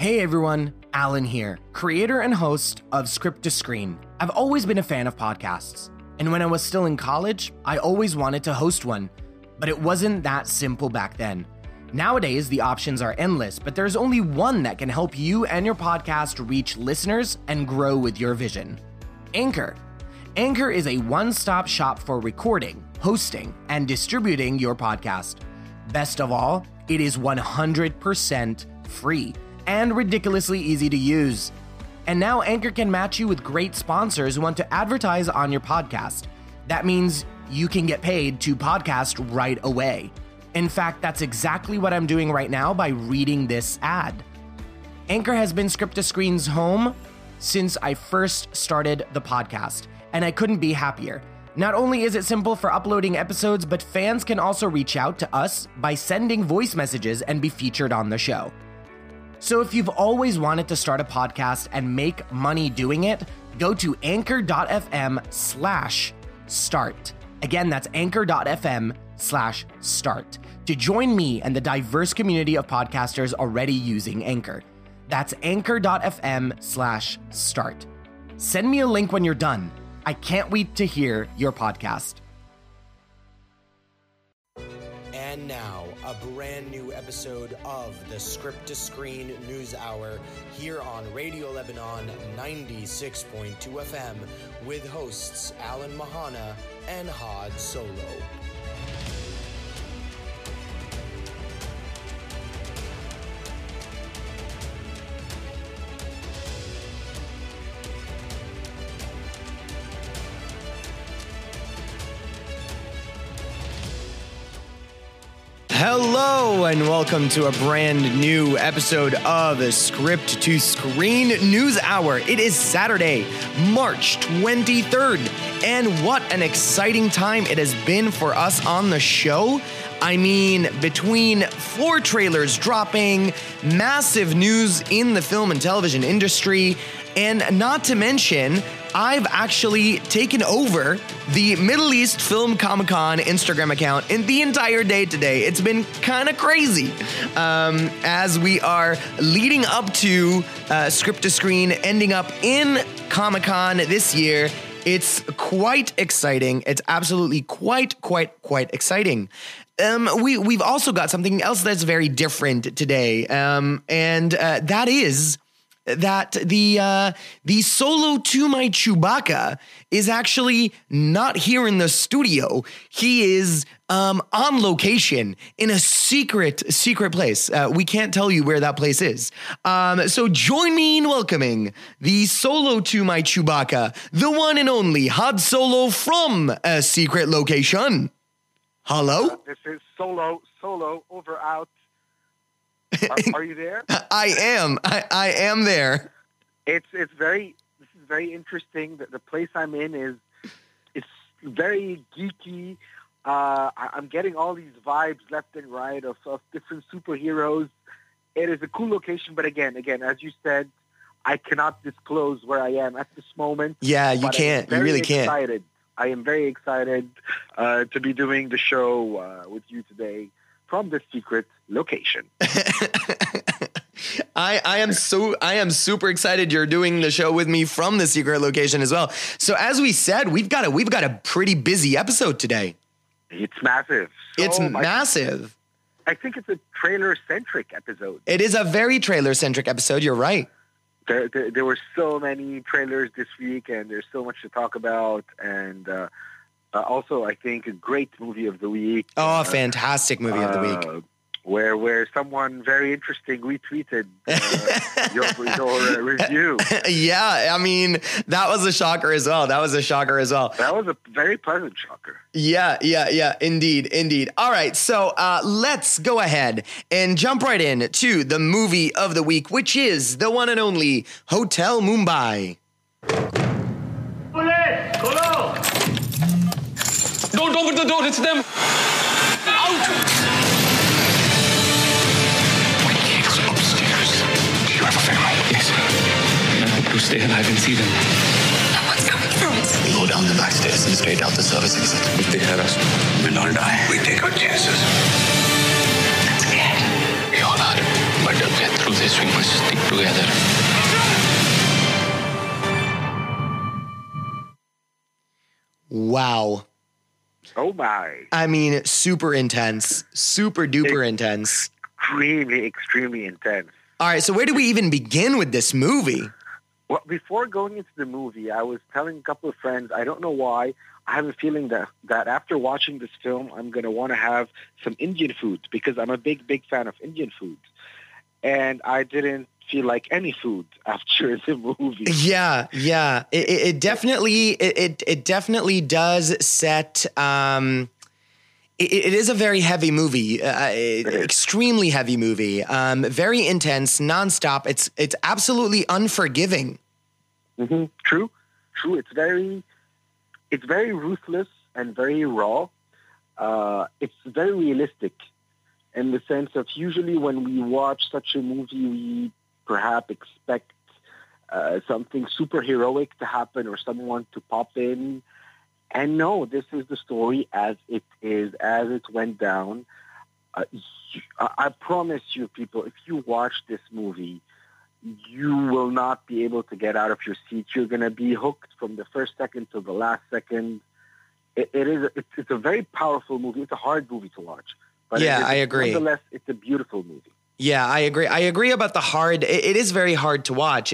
Hey everyone, Alan here, creator and host of Script to Screen. I've always been a fan of podcasts, and when I was still in college, I always wanted to host one, but it wasn't that simple back then. Nowadays, the options are endless, but there's only one that can help you and your podcast reach listeners and grow with your vision. Anchor. Anchor is a one-stop shop for recording, hosting, and distributing your podcast. Best of all, it is 100% free and ridiculously easy to use. And now Anchor can match you with great sponsors who want to advertise on your podcast. That means you can get paid to podcast right away. In fact, that's exactly what I'm doing right now by reading this ad. Anchor has been Script to Screen's home since I first started the podcast, and I couldn't be happier. Not only is it simple for uploading episodes, but fans can also reach out to us by sending voice messages and be featured on the show. So if you've always wanted to start a podcast and make money doing it, go to anchor.fm/start. Again, that's anchor.fm/start to join me and the diverse community of podcasters already using Anchor. That's anchor.fm/start. Send me a link when you're done. I can't wait to hear your podcast. And now, a brand new episode of the Script to Screen News Hour here on Radio Lebanon 96.2 FM with hosts Alan Mahana and Had Solo. Hello and welcome to a brand new episode of the Script to Screen News Hour. It is Saturday, March 23rd, and what an exciting time it has been for us on the show. I mean, between 4 trailers dropping, massive news in the film and television industry, and not to mention, I've actually taken over the Middle East Film Comic-Con Instagram account in the entire day today. It's been kind of crazy as we are leading up to Script to Screen, ending up in Comic-Con this year. It's quite exciting. It's absolutely quite exciting. We've also got something else that's very different today, and that is that the Solo to my Chewbacca is actually not here in the studio. He is on location in a secret place. We can't tell you where that place is. So join me in welcoming the Solo to my Chewbacca, the one and only Had Solo from a secret location. Hello? This is Solo, over, out. Are you there? I am there. This is very interesting. The place I'm in it's very geeky. I'm getting all these vibes left and right of different superheroes. It is a cool location, but again, as you said, I cannot disclose where I am at this moment. Yeah, you can't. You really can't. I am very excited to be doing the show with you today from the secret location. I am super excited you're doing the show with me from the secret location as well. So as we said, we've got a pretty busy episode today. It's massive. Massive. I think it's a trailer-centric episode. It is a very trailer-centric episode. You're right. There were so many trailers this week, and there's so much to talk about. And also, I think a great movie of the week. Oh, a fantastic movie of the week. Where someone very interesting retweeted your review. Yeah, I mean, that was a shocker as well. That was a very pleasant shocker. Yeah, indeed. All right, so let's go ahead and jump right in to the movie of the week, which is the one and only Hotel Mumbai. Police! Hello! Don't open the door, it's them! Out! You have a family? Yes. I hope to stay alive and see them. No one's coming for us. We go down the back stairs and straight out the service exit. If they hear us, we'll all die. We take our chances. I'm scared. We all are. But they'll get through this. this, we must stick together. Wow. Oh my. I mean, super intense, super duper intense. Extremely intense. All right, so where do we even begin with this movie? Well, before going into the movie, I was telling a couple of friends, I don't know why, I have a feeling that after watching this film, I'm going to want to have some Indian food because I'm a big fan of Indian food. And I didn't feel like any food after the movie. Yeah. It definitely does set. It is a very heavy movie, extremely heavy movie, very intense, nonstop. It's absolutely unforgiving. Mm-hmm. True. It's very ruthless and very raw. It's very realistic in the sense of usually when we watch such a movie, we perhaps expect something super heroic to happen or someone to pop in. And no, this is the story as it is, as it went down. I promise you, people, if you watch this movie, you will not be able to get out of your seat. You're going to be hooked from the first second to the last second. It's a very powerful movie. It's a hard movie to watch. But I agree. Nonetheless, it's a beautiful movie. Yeah, I agree. I agree about the hard. It is very hard to watch.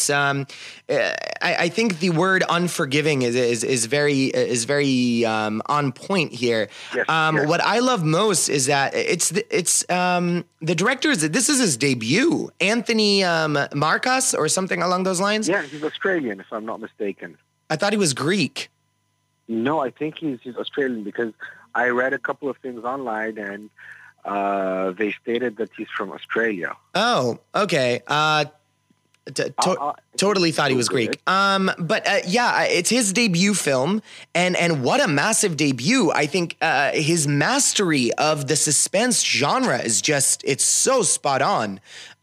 I think the word unforgiving is very on point here. Yes, What I love most is that the director this is his debut, Anthony Marcos or something along those lines. Yeah, he's Australian, if I'm not mistaken. I thought he was Greek. No, I think he's Australian because I read a couple of things online and they stated that he's from Australia. Oh, okay. Totally thought he was Greek. It's his debut film, and what a massive debut. I think his mastery of the suspense genre is it's so spot on.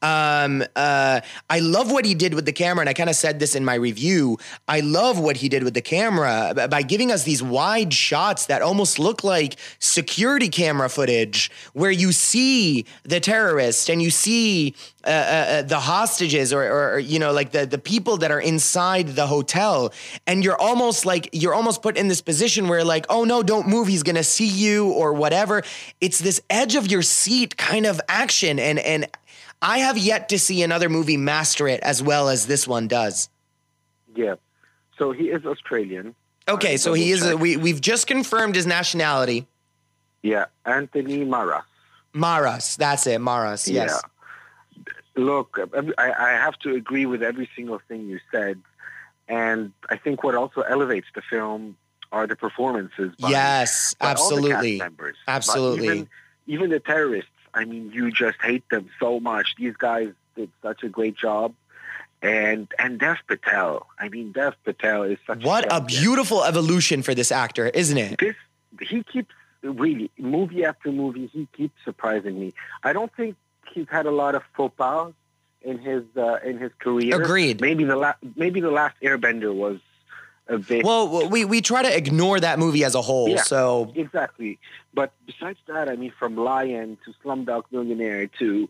I love what he did with the camera, and I kind of said this in my review. I love what he did with the camera by giving us these wide shots that almost look like security camera footage, where you see the terrorists and you see the hostages or like the people that are inside the hotel, and you're almost put in this position where like, oh no, don't move, he's gonna see you or whatever. It's this edge of your seat kind of action, and I have yet to see another movie master it as well as this one does. Yeah. So he is Australian. Okay, so he is. We've just confirmed his nationality. Yeah, Anthony Maras. Maras, that's it, Maras, yes. Yeah. Look, I have to agree with every single thing you said. And I think what also elevates the film are the performances. Yes, absolutely. All the cast members. Absolutely. Even the terrorists. I mean, you just hate them so much. These guys did such a great job. And Dev Patel. I mean, Dev Patel is such a beautiful evolution for this actor, isn't it? He keeps, really, movie after movie, he keeps surprising me. I don't think he's had a lot of faux pas in his career. Agreed. Maybe the last Airbender was a bit. Well, we try to ignore that movie as a whole. Yeah, so exactly. But besides that, I mean, from Lion to Slumdog Millionaire to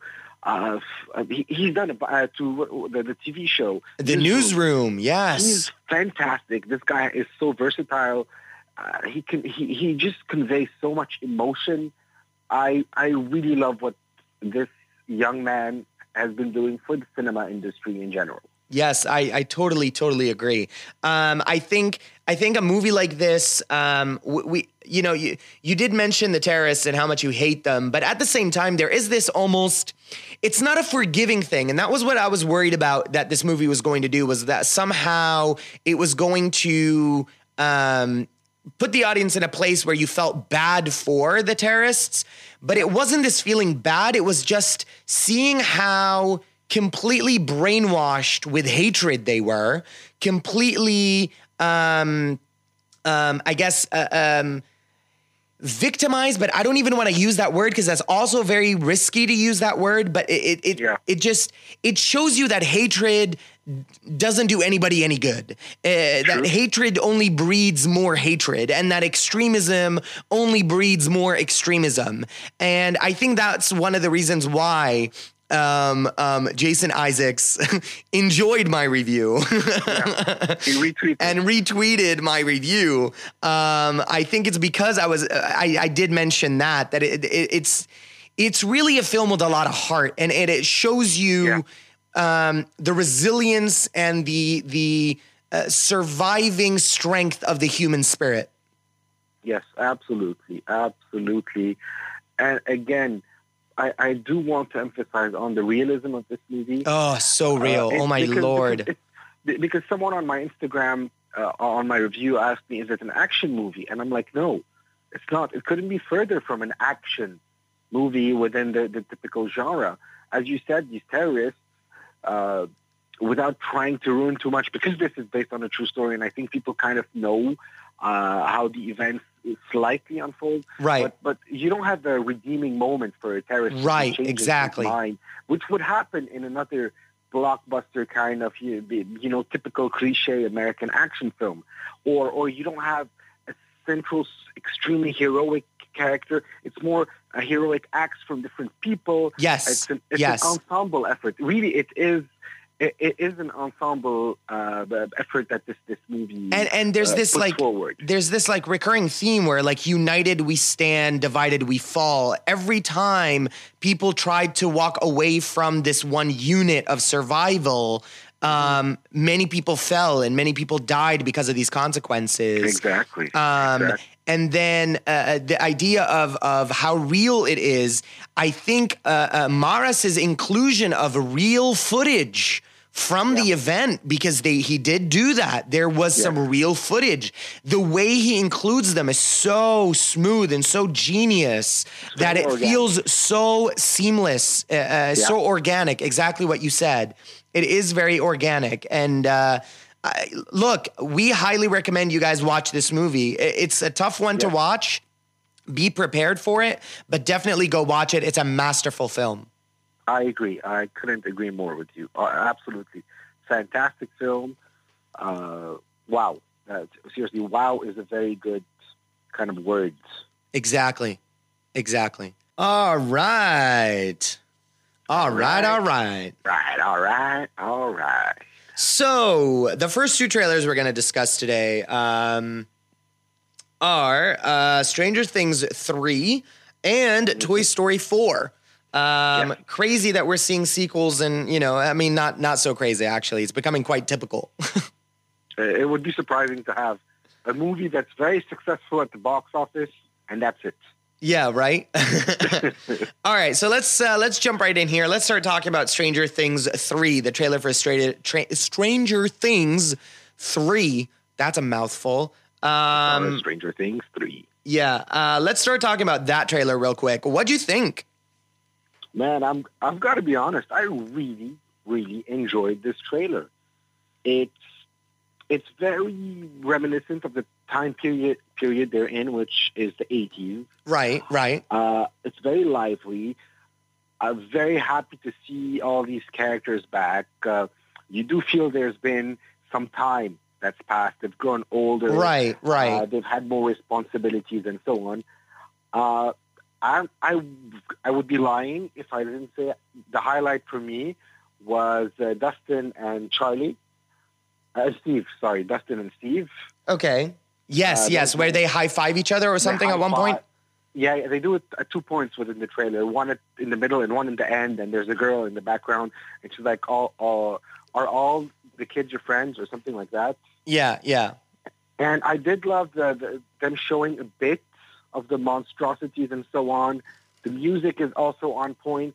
he's done to the TV show, The Newsroom. Yes, he's fantastic. This guy is so versatile. He just conveys so much emotion. I really love what this young man has been doing for the cinema industry in general. Yes, I totally agree. I think a movie like this, you did mention the terrorists and how much you hate them, but at the same time, there is this almost, it's not a forgiving thing. And that was what I was worried about that this movie was going to do, was that somehow it was going to put the audience in a place where you felt bad for the terrorists, but it wasn't this feeling bad. It was just seeing how completely brainwashed with hatred they were, completely, victimized, but I don't even want to use that word because that's also very risky to use that word, but it shows you that hatred doesn't do anybody any good. That hatred only breeds more hatred, and that extremism only breeds more extremism. And I think that's one of the reasons why Jason Isaacs enjoyed my review. He retweeted. And retweeted my review. I think it's because I did mention that it's really a film with a lot of heart, and it shows you the resilience and the surviving strength of the human spirit. Yes, absolutely. Absolutely. And again, I do want to emphasize on the realism of this movie. Oh, so real. Oh, my Lord. Because someone on my Instagram, on my review, asked me, is it an action movie? And I'm like, no, it's not. It couldn't be further from an action movie within the typical genre. As you said, these terrorists, without trying to ruin too much, because this is based on a true story, and I think people kind of know how the events slightly unfold. Right. But you don't have the redeeming moment for a terrorist. Right, exactly. Mind, which would happen in another blockbuster kind of, typical cliche American action film. Or you don't have a central, extremely heroic character. It's more a heroic acts from different people. Yes. It's an ensemble effort. Really, it is an ensemble effort that this movie and there's this puts forward. There's this recurring theme where united we stand, divided we fall. Every time people tried to walk away from this one unit of survival, many people fell and many people died because of these consequences. Exactly. And then the idea of how real it is, I think Maris's inclusion of real footage from the event, because he did do that. There was some real footage. The way he includes them is so smooth and so genius that it feels so seamless, so organic. Exactly what you said. It is very organic. And look, we highly recommend you guys watch this movie. It's a tough one to watch. Be prepared for it, but definitely go watch it. It's a masterful film. I agree. I couldn't agree more with you. Absolutely. Fantastic film. Wow. Seriously, wow is a very good kind of words. Exactly. All right. All right. So the first two trailers we're going to discuss today are Stranger Things 3 and Toy Story 4. Crazy that we're seeing sequels and, not so crazy, actually. It's becoming quite typical. It would be surprising to have a movie that's very successful at the box office, and that's it. Yeah, right? All right, so let's jump right in here. Let's start talking about Stranger Things 3, the trailer for Stranger Things 3. That's a mouthful. Stranger Things 3. Yeah, let's start talking about that trailer real quick. What'd you think? Man, I've got to be honest. I really, really enjoyed this trailer. It's very reminiscent of the time period they're in, which is the 80s. Right. It's very lively. I'm very happy to see all these characters back. You do feel there's been some time that's passed. They've grown older. Right. They've had more responsibilities and so on. I would be lying if I didn't say the highlight for me was Dustin and Charlie. Dustin and Steve. Okay. Yes, where they high-five each other or something at one point? Yeah, they do it at 2 points within the trailer. One in the middle and one in the end, and there's a girl in the background, and she's like, are all the kids your friends or something like that? Yeah. And I did love them showing a bit of the monstrosities and so on. The music is also on point.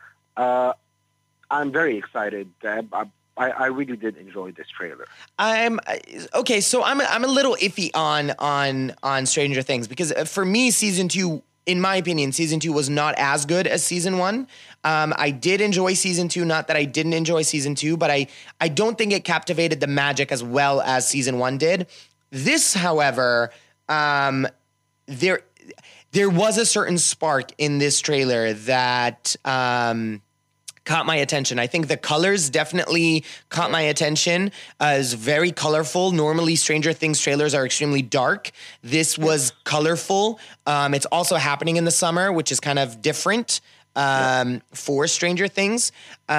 I'm very excited. I really did enjoy this trailer. Okay. So I'm a little iffy on Stranger Things because for me, season 2, in my opinion, season 2 was not as good as season 1. I did enjoy season 2. Not that I didn't enjoy season 2, but I don't think it captivated the magic as well as season 1 did. This, however, there was a certain spark in this trailer that caught my attention. I think the colors definitely caught my attention. It's very colorful. Normally, Stranger Things trailers are extremely dark. This was colorful. It's also happening in the summer, which is kind of different. for Stranger Things.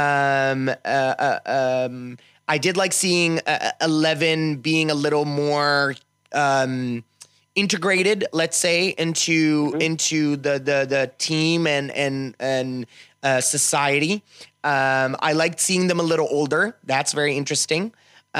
I did like seeing Eleven being a little more integrated, let's say, into the team and society. I liked seeing them a little older. That's very interesting.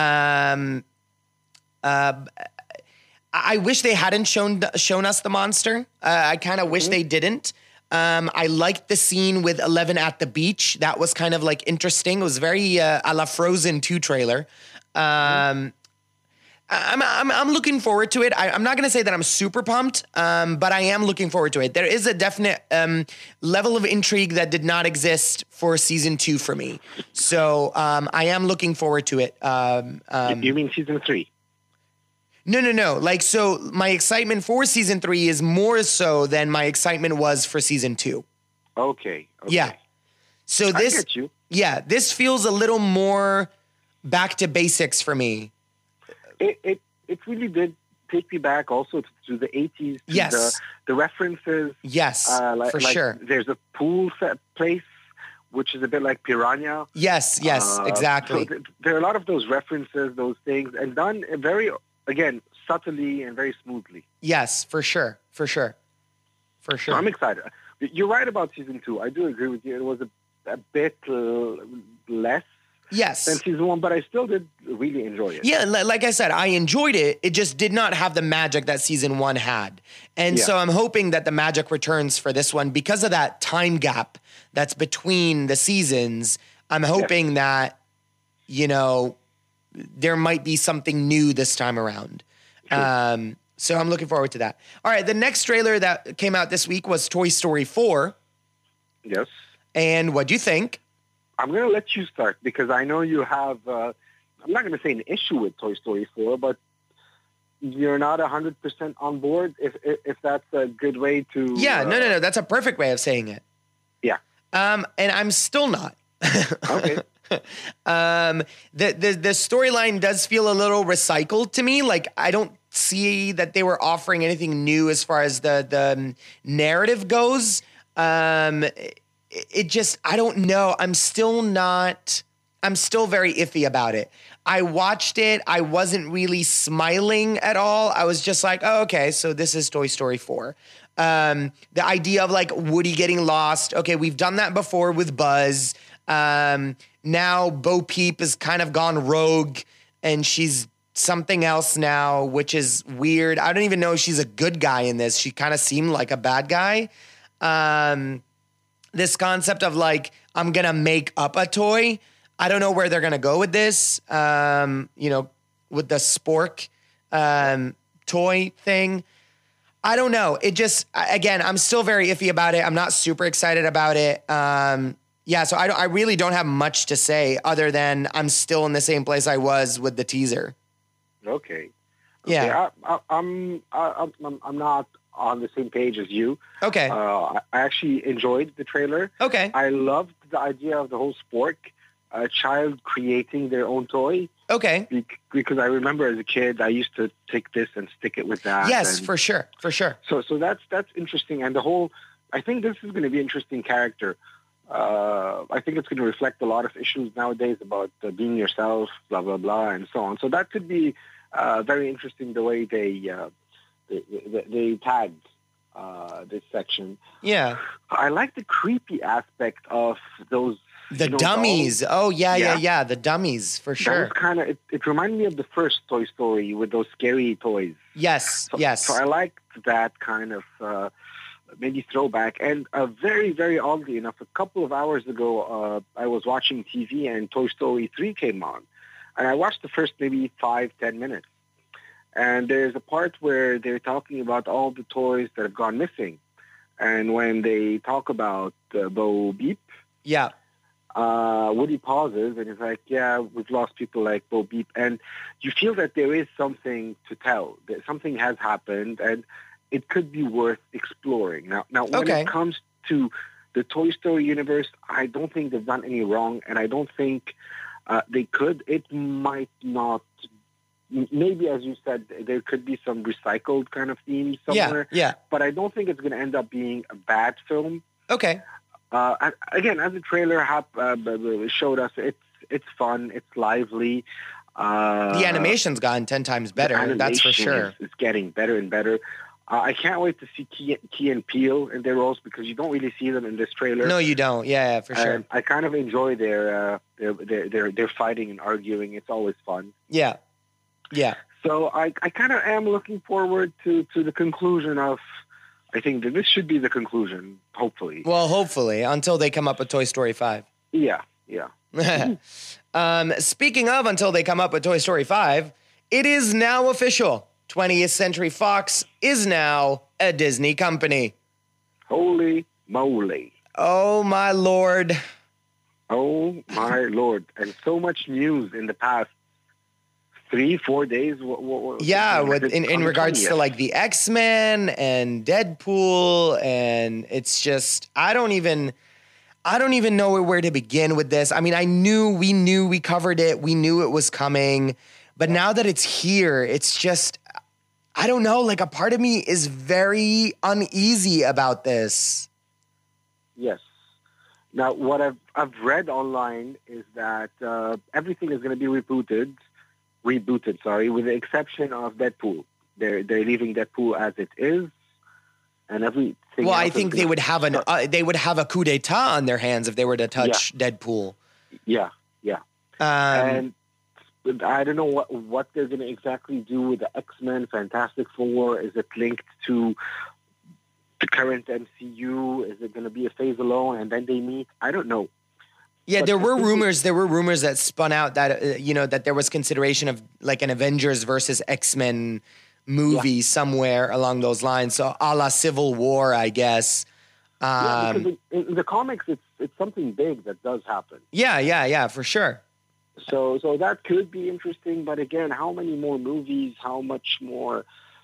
I wish they hadn't shown us the monster. I kind of wish they didn't. I liked the scene with Eleven at the beach. That was kind of like interesting. It was very a la Frozen 2 trailer. I'm looking forward to it. I'm not going to say that I'm super pumped, but I am looking forward to it. There is a definite level of intrigue that did not exist for season 2 for me. So I am looking forward to it. You mean season 3? No. Like, so my excitement for season 3 is more so than my excitement was for season 2. Okay. Yeah. So this, I get you. Yeah, this feels a little more back to basics for me. It really did take me back also to the 80s. To Yes. The references. Yes, for sure. There's a pool set place, which is a bit like Piranha. Yes, exactly. So there are a lot of those references, those things, and done very, again, subtly and very smoothly. Yes, for sure. So I'm excited. You're right about season 2. I do agree with you. It was a bit less than season 1, but I still did really enjoy it. Yeah, like I said, I enjoyed it. It just did not have the magic that season 1 had. And so I'm hoping that the magic returns for this one because of that time gap that's between the seasons. I'm hoping that, there might be something new this time around. Sure. So I'm looking forward to that. All right, the next trailer that came out this week was Toy Story 4. Yes. And what do you think? I'm going to let you start because I know you have, I'm not going to say an issue with Toy Story 4, but you're not 100% on board, if that's a good way to... Yeah, no. That's a perfect way of saying it. Yeah. And I'm still not. Okay. The storyline does feel a little recycled to me. Like, I don't see that they were offering anything new as far as the narrative goes. It just, I don't know. I'm still very iffy about it. I watched it. I wasn't really smiling at all. I was just like, oh, okay, so this is Toy Story 4. The idea of like Woody getting lost. Okay, we've done that before with Buzz. Now Bo Peep has kind of gone rogue and she's something else now, which is weird. I don't even know if she's a good guy in this. She kind of seemed like a bad guy. This concept of like, I'm going to make up a toy. I don't know where they're going to go with this, with the Spork toy thing. I don't know. It just, again, I'm still very iffy about it. I'm not super excited about it. So I really don't have much to say other than I'm still in the same place I was with the teaser. Okay. Yeah. I'm not on the same page as you. Okay. I actually enjoyed the trailer. Okay. I loved the idea of the whole Spork child creating their own toy. Okay. Because I remember as a kid, I used to take this and stick it with that. Yes, for sure. So that's interesting. And I think this is going to be an interesting character. I think it's going to reflect a lot of issues nowadays about being yourself, blah, blah, blah, and so on. So that could be very interesting the way they tagged this section. Yeah. I like the creepy aspect of those. The dummies. Dolls. Oh, yeah. The dummies, for sure. That was kind of, it reminded me of the first Toy Story with those scary toys. Yes. So I liked that kind of maybe throwback. And very, very oddly enough, a couple of hours ago, I was watching TV and Toy Story 3 came on. And I watched the first maybe 5-10 minutes. And there's a part where they're talking about all the toys that have gone missing. And when they talk about Bo Peep, yeah, Woody pauses and he's like, yeah, we've lost people like Bo Peep. And you feel that there is something to tell, that something has happened and it could be worth exploring. Now when it comes to the Toy Story universe, I don't think they've done any wrong, and I don't think they could. It might not. Maybe, as you said, there could be some recycled kind of themes somewhere. Yeah. But I don't think it's going to end up being a bad film. Okay. Again, as the trailer showed us, it's fun, it's lively. The animation's gotten 10 times better. That's for sure. It's getting better and better. I can't wait to see Key and Peele in their roles because you don't really see them in this trailer. No, you don't. Yeah, for sure. I kind of enjoy their fighting and arguing. It's always fun. Yeah. So I kind of am looking forward to the conclusion of. I think that this should be the conclusion. Hopefully. Well, hopefully, until they come up with Toy Story 5. Yeah. Speaking of until they come up with Toy Story 5, it is now official. 20th Century Fox is now a Disney company. Holy moly. Oh, my Lord. Oh, my Lord. And so much news in the past 3-4 days. In regards to like the X-Men and Deadpool, and it's just, I don't even know where to begin with this. I mean, we covered it. We knew it was coming. But now that it's here, it's just, I don't know, like a part of me is very uneasy about this. Yes. Now, what I've read online is that everything is going to be rebooted, with the exception of Deadpool. They're leaving Deadpool as it is, and everything. Well, I think they would have a coup d'état on their hands if they were to touch Deadpool. Yeah. And I don't know what they're going to exactly do with the X-Men, Fantastic Four. Is it linked to the current MCU? Is it going to be a phase alone and then they meet? I don't know. Yeah, there were rumors that spun out that that there was consideration of like an Avengers versus X-Men movie somewhere along those lines. So a la Civil War, I guess. Because in the comics, it's something big that does happen. Yeah, for sure. So that could be interesting, but again, how many more movies? How many more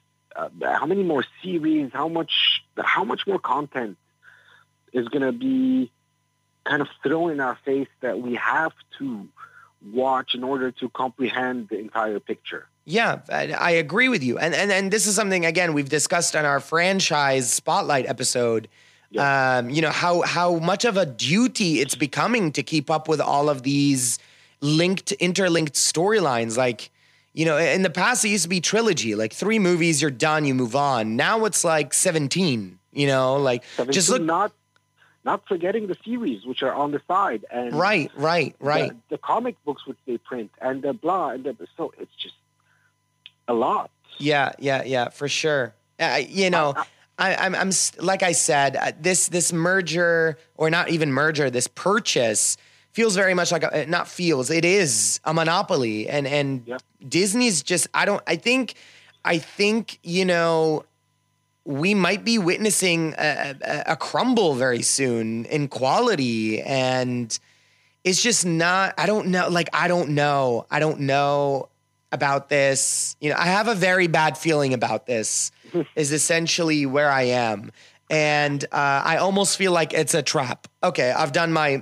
series? How much more content is going to be kind of thrown in our face that we have to watch in order to comprehend the entire picture? Yeah, I agree with you, and this is something again we've discussed on our franchise spotlight episode. Yes. How much of a duty it's becoming to keep up with all of these interlinked storylines. Like, in the past it used to be trilogy, like 3 movies, you're done, you move on. Now it's like 17, like 17, just look. Not forgetting the series, which are on the side. And right. The comic books which they print and the blah, so it's just a lot. Yeah, for sure. I'm like I said, this merger, or not even merger, this purchase feels very much like it is a monopoly, and Disney's just, I think, we might be witnessing a crumble very soon in quality, and it's just not, I don't know about this. I have a very bad feeling about this is essentially where I am. And I almost feel like it's a trap. Okay, I've done my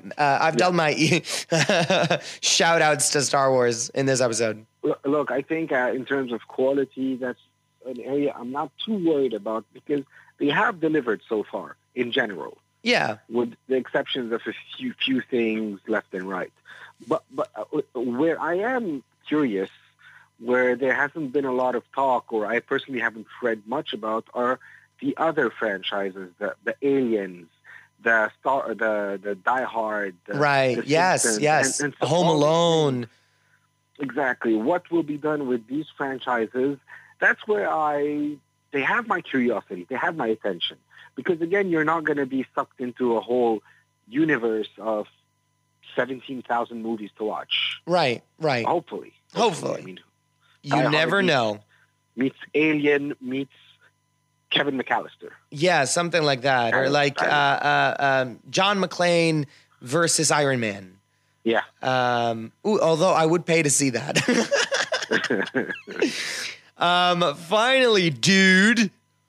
shout outs to Star Wars in this episode. Look, I think in terms of quality, that's an area I'm not too worried about because they have delivered so far in general. Yeah. With the exceptions of a few things left and right. But where I am curious, where there hasn't been a lot of talk, or I personally haven't read much about, are the other franchises, the Aliens, the Die Hard, right? The yes, Simpsons, and Home Alone. Exactly. What will be done with these franchises? That's where they have my curiosity. They have my attention. Because again, you're not going to be sucked into a whole universe of 17,000 movies to watch. Right. Hopefully. I mean, you never know. Meets Alien, meets Kevin McAllister. Yeah, something like that. Or like John McClane versus Iron Man. Yeah. Although I would pay to see that. Finally, dude.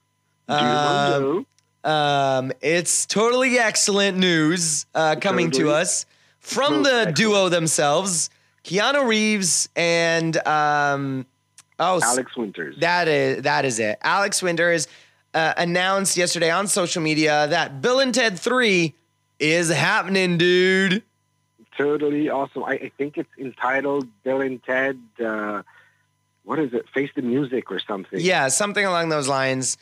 It's totally excellent news coming to us from the duo themselves, Keanu Reeves and Alex Winters. That is it. Alex Winters announced yesterday on social media that Bill and Ted 3 is happening, dude. Totally awesome. I think it's entitled Bill and Ted. What is it? Face the Music or something. Yeah, something along those lines.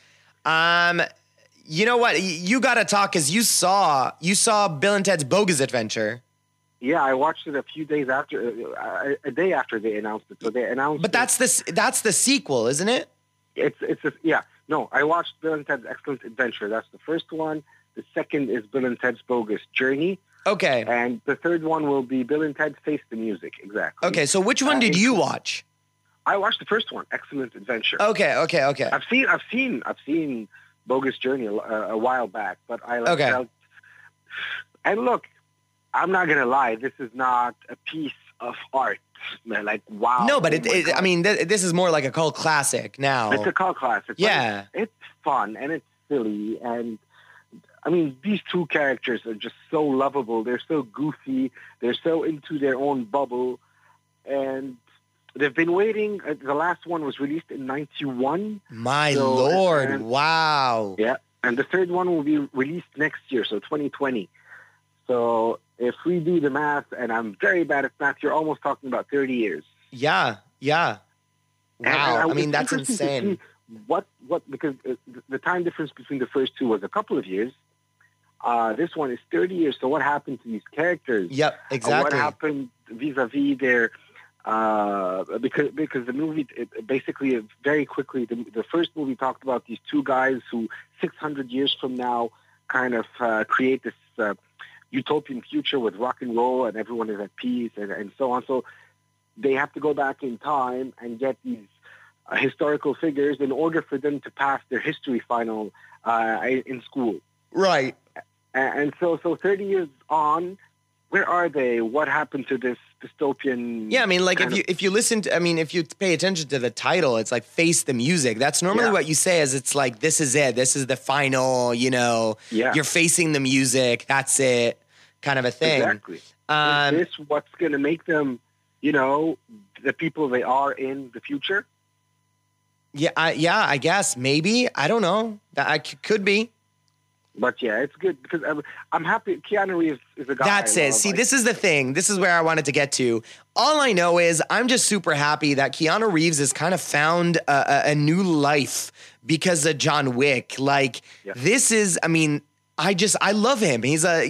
You know what? You got to talk because you saw Bill and Ted's Bogus Adventure. Yeah, I watched it a few days after, a day after they announced it. So they announced. But that's the sequel, isn't it? No, I watched Bill and Ted's Excellent Adventure. That's the first one. The second is Bill and Ted's Bogus Journey. Okay. And the third one will be Bill and Ted Face the Music. Exactly. Okay, so which one did you watch? I watched the first one, Excellent Adventure. Okay. I've seen Bogus Journey a while back, but I felt. And look, I'm not gonna lie. This is not a piece of art. Like, wow. No, but this is more like a cult classic now. It's a cult classic. Yeah. It's fun and it's silly. And I mean, these two characters are just so lovable. They're so goofy. They're so into their own bubble. And they've been waiting. The last one was released in 91. My Lord. Wow. Yeah. And the third one will be released next year, so 2020. So if we do the math, and I'm very bad at math, you're almost talking about 30 years. Yeah. Wow. I mean, that's insane. Because the time difference between the first two was a couple of years. This one is 30 years. So what happened to these characters? Yep, exactly. What happened vis-a-vis their... because the movie, basically, very quickly, the first movie talked about these two guys who 600 years from now kind of create this utopian future with rock and roll and everyone is at peace and so on. So they have to go back in time and get these historical figures in order for them to pass their history final in school. Right. And so 30 years on, where are they? What happened to this dystopian? Yeah, I mean, like if you listen to, I mean, if you pay attention to the title, it's like Face the Music. That's normally what you say is it's like, this is it. This is the final, you're facing the music. That's it kind of a thing. Exactly. Is this what's going to make them, the people they are in the future? Yeah, I guess maybe. I don't know. That could be. But yeah, it's good because I'm happy. Keanu Reeves is a guy. That's it. See, this is the thing. This is where I wanted to get to. All I know is I'm just super happy that Keanu Reeves has kind of found a new life because of John Wick. Like, this is, I mean, I love him. He's my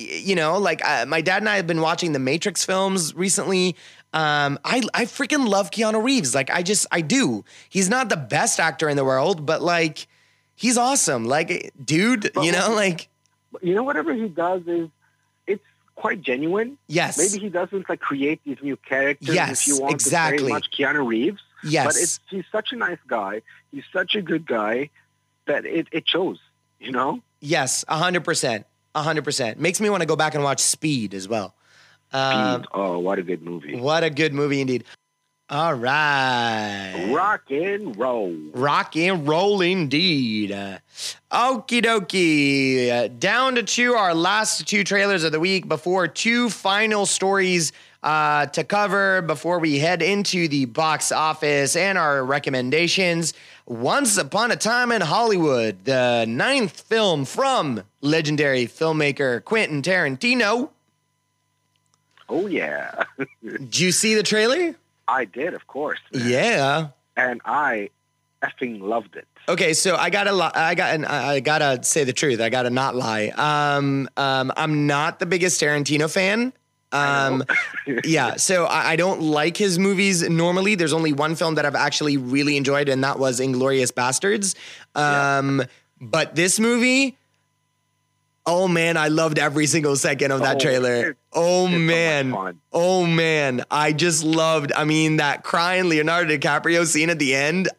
dad and I have been watching the Matrix films recently. I freaking love Keanu Reeves. Like, I do. He's not the best actor in the world, but like, he's awesome. Like, dude, whatever he does it's quite genuine. Yes. Maybe he doesn't create these new characters. Yes, if you want exactly. to very much Keanu Reeves. Yes. But he's such a nice guy. He's such a good guy that it shows, Yes, 100%. 100%. Makes me want to go back and watch Speed as well. Speed. Oh, what a good movie. What a good movie indeed. All right. Rock and roll. Rock and roll indeed. Okie dokie. Down to our last two trailers of the week before two final stories to cover before we head into the box office and our recommendations. Once Upon a Time in Hollywood, the 9th film from legendary filmmaker Quentin Tarantino. Oh, yeah. Did you see the trailer? I did, of course. Man. Yeah. And I effing loved it. Okay, so I gotta say the truth. I gotta not lie. I'm not the biggest Tarantino fan. Yeah, so I don't like his movies normally. There's only one film that I've actually really enjoyed, and that was Inglourious Basterds. But this movie, oh man, I loved every single second of that trailer. Oh man, I just loved, that crying Leonardo DiCaprio scene at the end.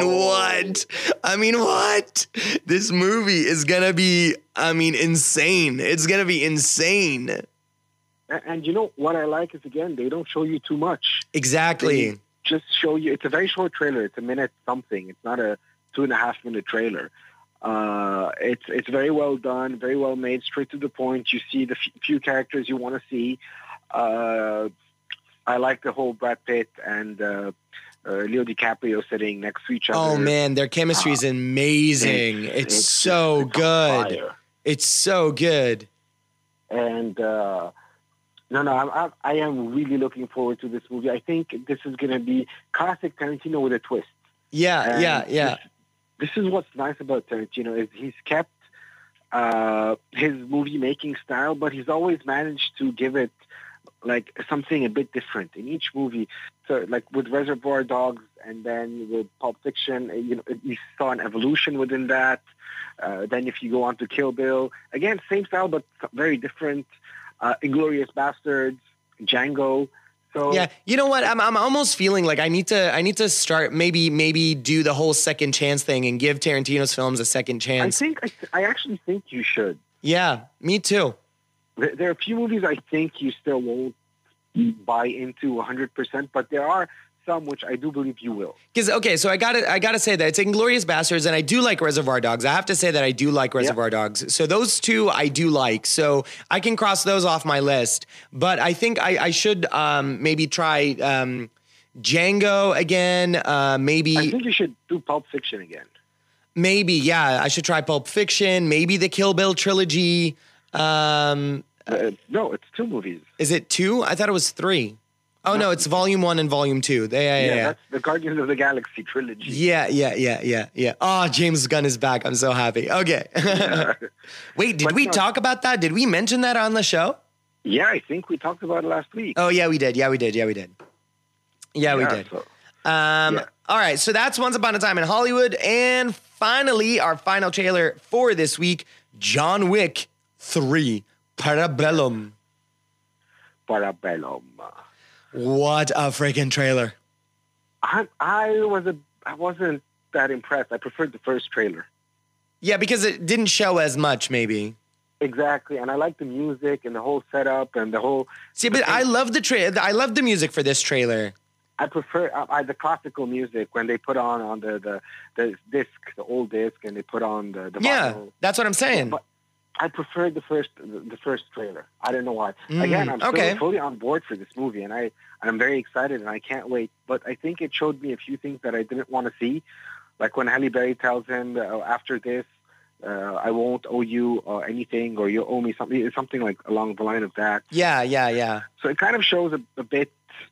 What? This movie is gonna be, insane. It's gonna be insane. And what I like is, again, they don't show you too much. Exactly. They just show you, it's a very short trailer. It's a minute something. It's not a 2.5 minute trailer. It's very well done, very well made, straight to the point. You see the few characters you want to see. I like the whole Brad Pitt and Leo DiCaprio sitting next to each other. Oh man, their chemistry is amazing. It's so good. It's so good. And I am really looking forward to this movie. I think this is going to be classic Tarantino with a twist. Yeah. This is what's nice about Tarantino is he's kept his movie making style, but he's always managed to give it like something a bit different in each movie. So like with Reservoir Dogs and then with Pulp Fiction, you saw an evolution within that. Then if you go on to Kill Bill, again, same style, but very different. Inglourious Bastards, Django. So yeah, you know what? I'm almost feeling like I need to start maybe do the whole second chance thing and give Tarantino's films a second chance. I actually think you should. Yeah, me too. There are a few movies I think you still won't buy into 100%, but there are some which I do believe you will. Because so I gotta say that it's Inglourious Bastards, and I do like Reservoir Dogs. I have to say that I do like Reservoir Dogs. So those two I do like. So I can cross those off my list. But I think I should maybe try Django again. Maybe I think you should do Pulp Fiction again. Maybe, yeah. I should try Pulp Fiction. Maybe the Kill Bill trilogy. No, it's 2 movies. Is it 2? I thought it was 3. Oh, no, it's Volume 1 and Volume 2. Yeah. That's the Guardians of the Galaxy trilogy. Yeah. Oh, James Gunn is back. I'm so happy. Okay. Wait, did we talk about that? Did we mention that on the show? Yeah, I think we talked about it last week. Oh, yeah, we did. We did. So, all right, so that's Once Upon a Time in Hollywood. And finally, our final trailer for this week, John Wick 3, Parabellum. What a freaking trailer. I wasn't that impressed. I preferred the first trailer. Yeah, because it didn't show as much, maybe. Exactly, and I like the music and the whole setup and the whole... See, but I love the trailer. I love the music for this trailer. I prefer the classical music when they put on the disc, the old disc, and they put on the vinyl. That's what I'm saying. But I preferred the first trailer. I don't know why. Again, I'm still fully on board for this movie, and I'm very excited, and I can't wait. But I think it showed me a few things that I didn't want to see, like when Halle Berry tells him, after this, I won't owe you anything, or you owe me something like along the line of that. Yeah. So it kind of shows a bit.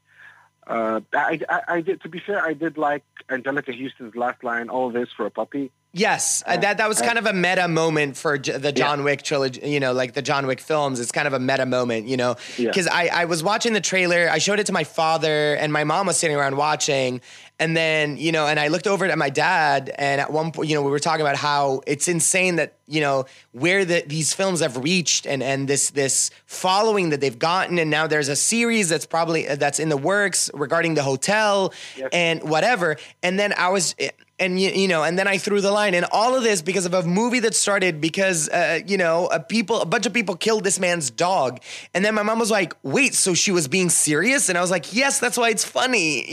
I did. To be fair, I did like Angelica Houston's last line, "All this for a puppy." Yes, that was kind of a meta moment for the John Wick trilogy, like the John Wick films. It's kind of a meta moment, because I was watching the trailer. I showed it to my father, and my mom was sitting around watching. And then, and I looked over at my dad, and at one point, we were talking about how it's insane that, where these films have reached and this following that they've gotten. And now there's a series that's in the works regarding the hotel and whatever. And then and then I threw the line, and all of this because of a movie that started because a bunch of people killed this man's dog, and then my mom was like, "Wait, so she was being serious?" And I was like, "Yes, that's why it's funny,"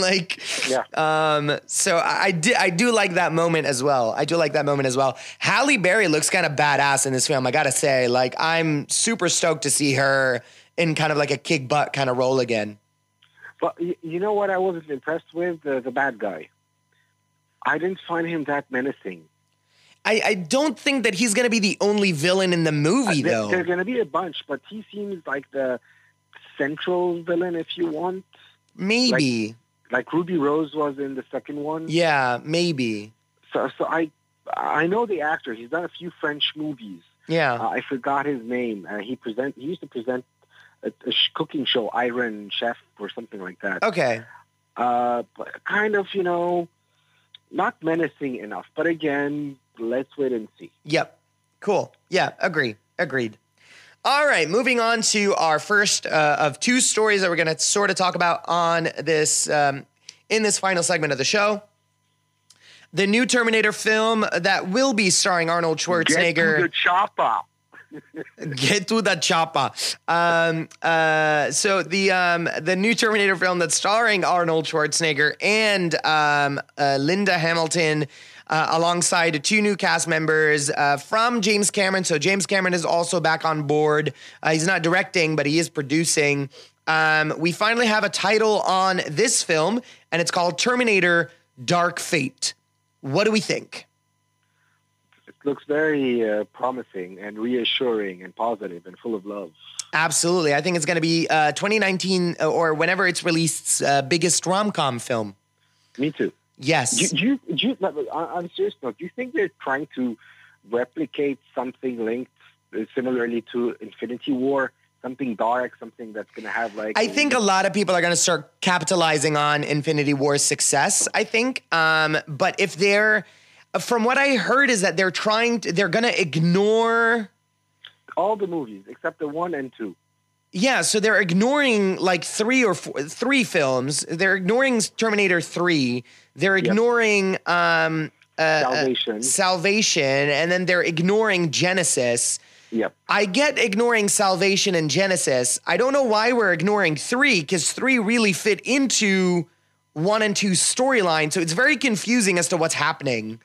So I do like that moment as well. Halle Berry looks kind of badass in this film. I gotta say, like, I'm super stoked to see her in kind of like a kick butt kind of role again. But you know what I wasn't impressed with? The bad guy. I didn't find him that menacing. I don't think that he's going to be the only villain in the movie, though. There's going to be a bunch, but he seems like the central villain, if you want. Maybe. Like Ruby Rose was in the second one. Yeah, maybe. So I know the actor. He's done a few French movies. Yeah. I forgot his name. He used to present a cooking show, Iron Chef or something like that. Okay. But kind of, not menacing enough. But again, let's wait and see. Yep. Cool. Yeah, agreed. All right, moving on to our first of 2 stories that we're going to sort of talk about on this in this final segment of the show. The new Terminator film that will be starring Arnold Schwarzenegger. Get to the chopper. Get to the chopper. So the new Terminator film that's starring Arnold Schwarzenegger and Linda Hamilton, alongside 2 new cast members from James Cameron. So James Cameron is also back on board. He's not directing, but he is producing. We finally have a title on this film, and it's called Terminator Dark Fate. What do we think? looks very promising and reassuring and positive and full of love. Absolutely. I think it's going to be 2019 or whenever it's released, biggest rom-com film. Me too. Yes. On a serious note, do you think they're trying to replicate something linked similarly to Infinity War? Something dark, something that's going to have like... I think a lot of people are going to start capitalizing on Infinity War's success, I think. But if they're... From what I heard is that they're going to ignore... all the movies except the 1 and 2. Yeah, so they're ignoring like 3 films. They're ignoring Terminator 3. They're ignoring Salvation, and then they're ignoring Genesis. Yep. I get ignoring Salvation and Genesis. I don't know why we're ignoring 3, because 3 really fit into 1 and 2 storyline. So it's very confusing as to what's happening.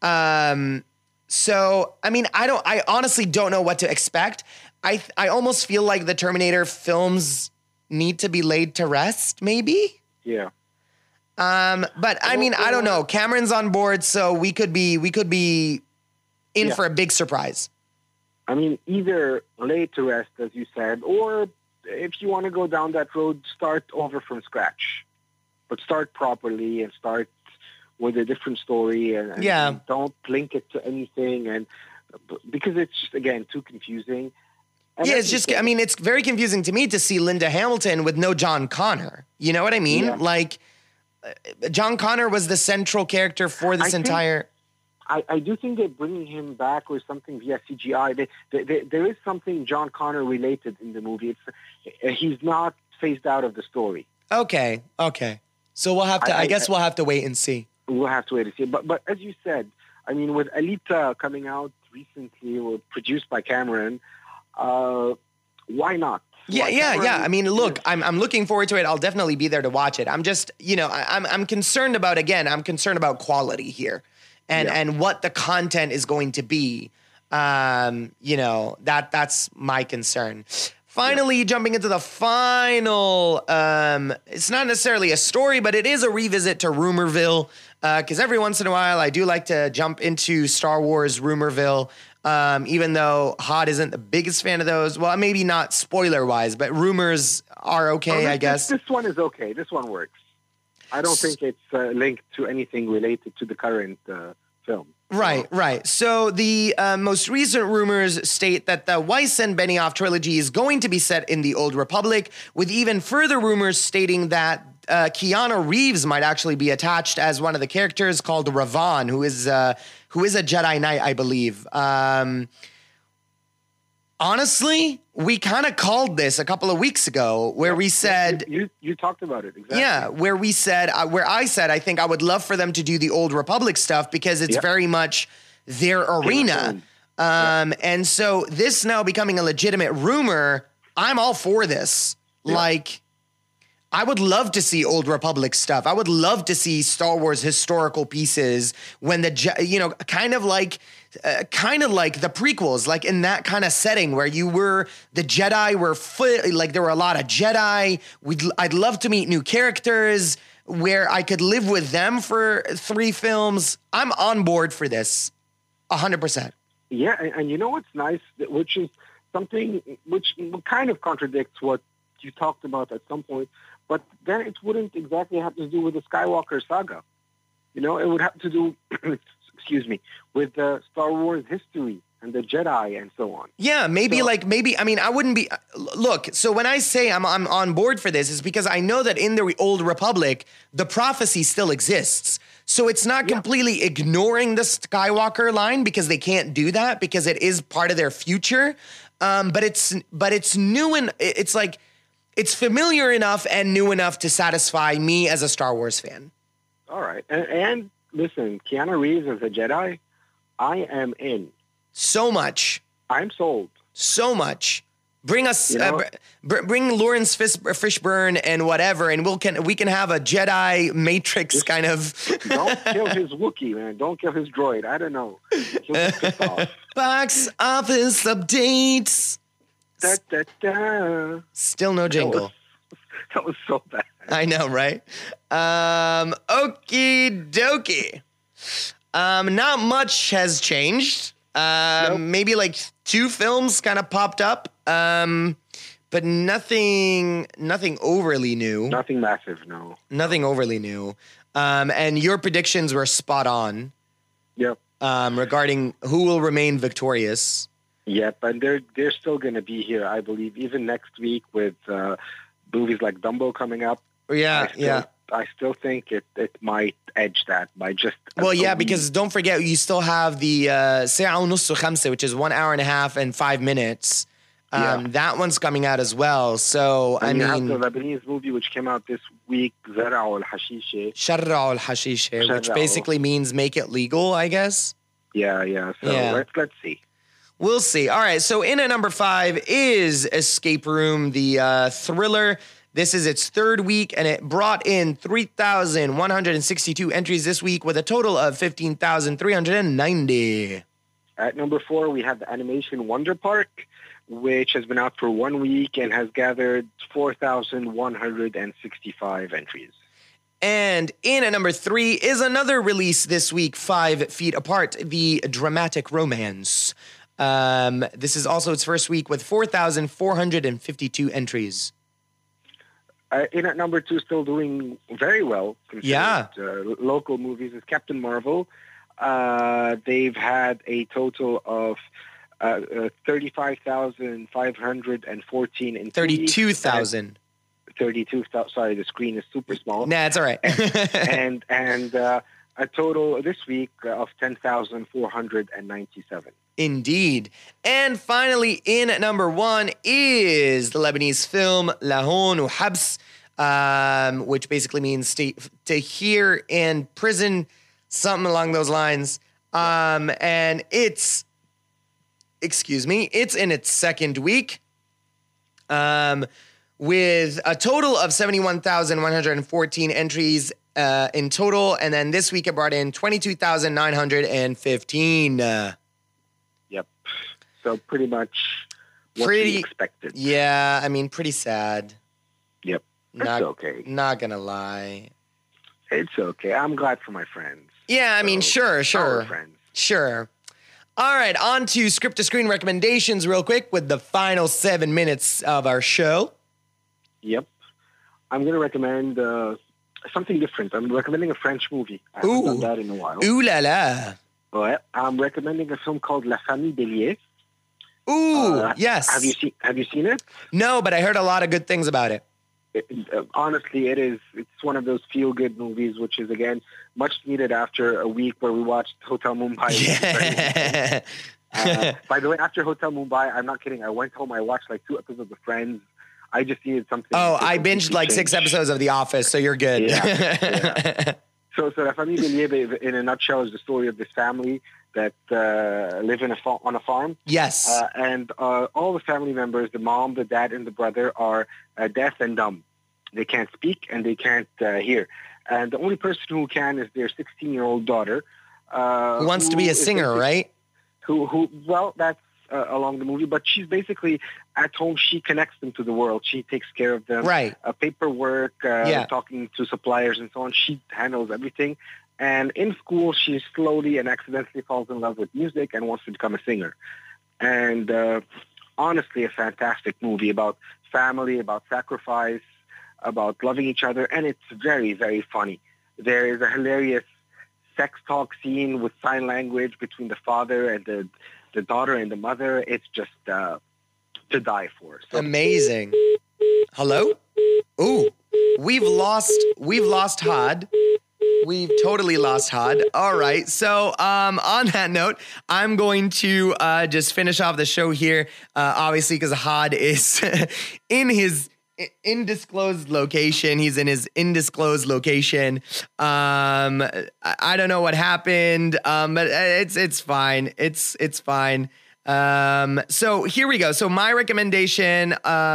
So, I mean, I honestly don't know what to expect. I almost feel like the Terminator films need to be laid to rest, maybe? Yeah. But I mean, I don't know. Cameron's on board, so we could be in for a big surprise. I mean, either laid to rest, as you said, or if you want to go down that road, start over from scratch. But start properly and start with a different story and don't link it to anything. And because it's just, again, too confusing. And it's just, I mean, it's very confusing to me to see Linda Hamilton with no John Connor. You know what I mean? Yeah. Like, John Connor was the central character for this entire... I do think they're bringing him back with something via CGI. There is something John Connor related in the movie. He's not phased out of the story. Okay. So we'll have to, I guess we'll have to wait and see. We'll have to wait and see. But as you said, I mean, with Alita coming out recently, or produced by Cameron, why not? Yeah. I mean, look, I'm looking forward to it. I'll definitely be there to watch it. I'm just, I'm concerned about, quality here and what the content is going to be. That's my concern. Finally, jumping into the final, it's not necessarily a story, but it is a revisit to Rumorville, because every once in a while I do like to jump into Star Wars Rumorville, even though Hod isn't the biggest fan of those. Well, maybe not spoiler-wise, but rumors are okay, I guess. This one is okay. This one works. I don't think it's linked to anything related to the current film. Right. So the most recent rumors state that the Weiss and Benioff trilogy is going to be set in the Old Republic, with even further rumors stating that Keanu Reeves might actually be attached as one of the characters called Ravan, who is a Jedi Knight, I believe. Honestly, we kind of called this a couple of weeks ago where we said... You talked about it, exactly. Yeah, where I said I think I would love for them to do the Old Republic stuff because it's very much their arena. And so this now becoming a legitimate rumor, I'm all for this. Yeah. Like, I would love to see Old Republic stuff. I would love to see Star Wars historical pieces when kind of like the prequels, like in that kind of setting where the Jedi were there were a lot of Jedi. I'd love to meet new characters where I could live with them for 3 films. I'm on board for this 100%. Yeah. And you know what's nice, which is something which kind of contradicts what you talked about at some point, but then it wouldn't exactly have to do with the Skywalker saga. It would have to do, with the Star Wars history and the Jedi and so on. Yeah, I wouldn't be, look, so when I say I'm on board for this, is because I know that in the Old Republic, the prophecy still exists. So it's not completely ignoring the Skywalker line because they can't do that because it is part of their future. But it's new and it's like, it's familiar enough and new enough to satisfy me as a Star Wars fan. All right. And listen, Keanu Reeves as a Jedi, I am in. So much. I'm sold. So much. Bring us, bring Lawrence Fishburne and whatever, and we can have a Jedi Matrix kind of. Don't kill his Wookiee, man. Don't kill his droid. I don't know. He'll get pissed off. Box office updates. Da, da, da. Still no jingle. That was so bad. I know, right? Okie dokie. Not much has changed Maybe like 2 films kind of popped up, but nothing overly new. Nothing massive, no. Nothing overly new. And your predictions were spot on. Yep. Regarding who will remain victorious. Yep, and they're still going to be here, I believe, even next week with movies like Dumbo coming up. I still think it might edge that by just... Well, yeah, because don't forget, you still have the ساعة ونص وخمسة, which is 1 hour and a half and 5 minutes. That one's coming out as well. So, and you have the Lebanese movie which came out this week, زرعوا الحشيشة. شرعوا الحشيشة, which basically means make it legal, I guess. Yeah. So let's see. We'll see. All right. So in at number 5 is Escape Room, the thriller. This is its 3rd week, and it brought in 3,162 entries this week with a total of 15,390. At number 4, we have the animation Wonder Park, which has been out for 1 week and has gathered 4,165 entries. And in at number 3 is another release this week, 5 Feet Apart, the dramatic romance. This is also its 1st week with 4,452 entries. In at number 2, still doing very well. Local movies is Captain Marvel. They've had a total of 35,514 entries. 32,000. 32,000. Sorry, the screen is super small. Nah, it's all right. and a total this week of 10,497. Indeed. And finally, in at number 1 is the Lebanese film Lahon ou Habs, which basically means to hear in prison, something along those lines. And it's in its 2nd week. With a total of 71,114 entries in total. And then this week it brought in 22,915. Yep. So pretty much what we expected. Yeah, I mean, pretty sad. Yep. It's okay. Not gonna lie. It's okay. I'm glad for my friends. Yeah, I mean, sure. Our friends. Sure. All right, on to script to screen recommendations real quick with the final 7 minutes of our show. Yep. I'm going to recommend something different. I'm recommending a French movie. I haven't done that in a while. Ooh la la. Ouais. I'm recommending a film called La Famille Bélier. Ooh, yes. Have you seen it? No, but I heard a lot of good things about it. Honestly, it's one of those feel-good movies, which is, again, much needed after a week where we watched Hotel Mumbai. Yeah. By the way, after Hotel Mumbai, I'm not kidding, I went home, I watched like 2 episodes of Friends. I just needed something. Oh, I binged like 6 episodes of The Office, so you're good. Yeah. So La Famille Bélier, in a nutshell, is the story of this family that live on a farm. Yes. And all the family members, the mom, the dad, and the brother, are deaf and dumb. They can't speak and they can't hear. And the only person who can is their 16-year-old daughter. Who wants to be a singer, right? Well, that's along the movie, but she's basically at home. She connects them to the world. She takes care of them. Right. Paperwork, talking to suppliers and so on. She handles everything. And in school, she slowly and accidentally falls in love with music and wants to become a singer. And honestly, a fantastic movie about family, about sacrifice, about loving each other. And it's very, very funny. There is a hilarious sex talk scene with sign language between the father and the daughter and the mother. It's just to die for. So, amazing. Hello? Ooh, we've lost Had. We've totally lost Had. All right. So on that note, I'm going to just finish off the show here, obviously, because Had is in his undisclosed location. He's in his undisclosed location. I don't know what happened, but it's fine. It's fine. So here we go. So my recommendation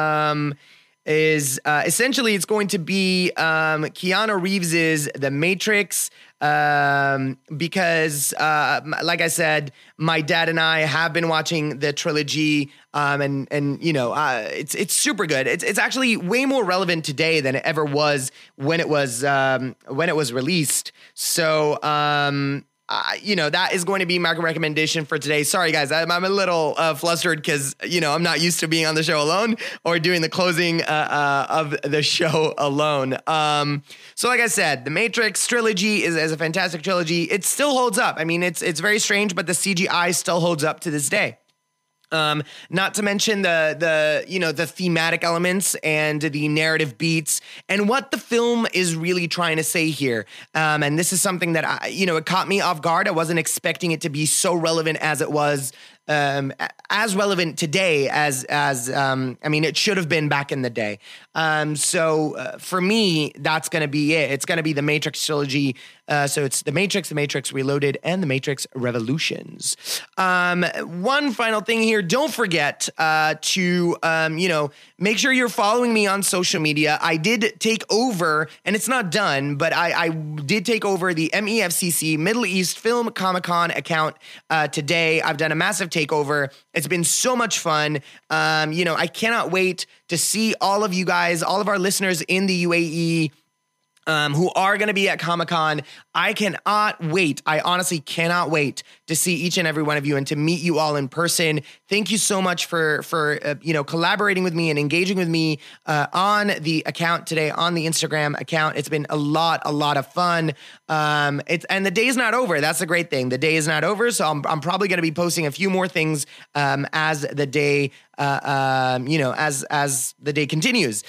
is essentially it's going to be Keanu Reeves's The Matrix, because like I said, my dad and I have been watching the trilogy, and you know, it's super good. It's actually way more relevant today than it ever was when it was released. So that is going to be my recommendation for today. Sorry, guys, I'm a little flustered because, I'm not used to being on the show alone or doing the closing of the show alone. So like I said, the Matrix trilogy is a fantastic trilogy. It still holds up. I mean, it's very strange, but the CGI still holds up to this day. Not to mention the thematic elements and the narrative beats and what the film is really trying to say here. And this is something that it caught me off guard. I wasn't expecting it to be so relevant as it was. As relevant today as it should have been back in the day. So for me, that's going to be it. It's going to be the Matrix trilogy. So it's the Matrix Reloaded, and the Matrix Revolutions. One final thing here. Don't forget to make sure you're following me on social media. I did take over, and it's not done, but I did take over the MEFCC Middle East Film Comic-Con account today. I've done a massive takeover. It's been so much fun. I cannot wait to see all of you guys, all of our listeners in the UAE who are going to be at Comic-Con. I cannot wait. I honestly cannot wait to see each and every one of you and to meet you all in person. Thank you so much for collaborating with me and engaging with me on the account today, on the Instagram account. It's been a lot of fun. And the day is not over. That's the great thing. The day is not over. So I'm probably going to be posting a few more things as the day as the day continues.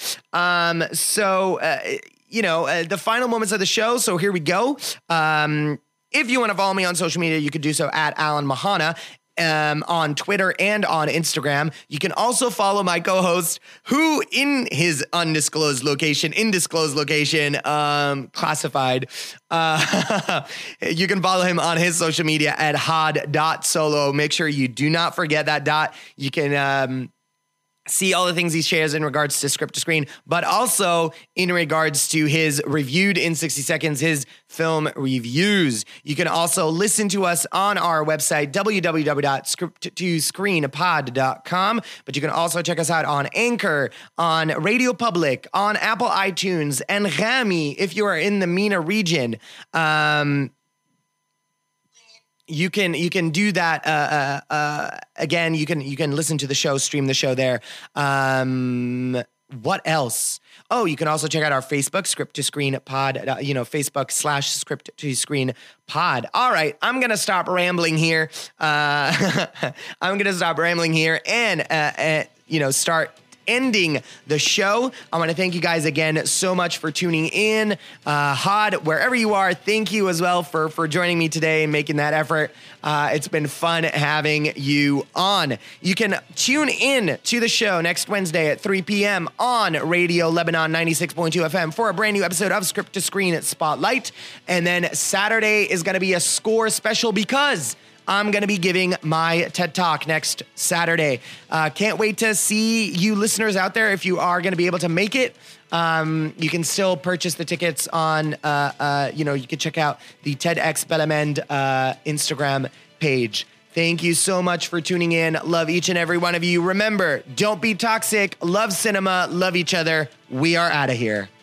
The final moments of the show. So here we go. If you want to follow me on social media, you could do so at Alan Mahana on Twitter and on Instagram. You can also follow my co-host, who in his indisclosed location, classified. You can follow him on his social media at had.solo. Make sure you do not forget that dot. You can see all the things he shares in regards to Script to Screen, but also in regards to his reviewed in 60 seconds, his film reviews. You can also listen to us on our website, www.script2screenpod.com, but you can also check us out on Anchor, on Radio Public, on Apple iTunes, and Rami if you are in the MENA region. You can do that. Again, you can listen to the show, stream the show there. What else? Oh, you can also check out our Facebook, Script to Screen Pod, Facebook/Script to Screen Pod. All right, I'm going to stop rambling here. And start ending the show. I want to thank you guys again so much for tuning in. Had, wherever you are, thank you as well for joining me today and making that effort. It's been fun having you on. You can tune in to the show next Wednesday at 3 p.m. on Radio Lebanon 96.2 FM for a brand new episode of Script to Screen Spotlight. And then Saturday is going to be a score special because I'm going to be giving my TED Talk next Saturday. Can't wait to see you listeners out there. If you are going to be able to make it, you can still purchase the tickets on, you can check out the TEDx Belamend Instagram page. Thank you so much for tuning in. Love each and every one of you. Remember, don't be toxic. Love cinema. Love each other. We are out of here.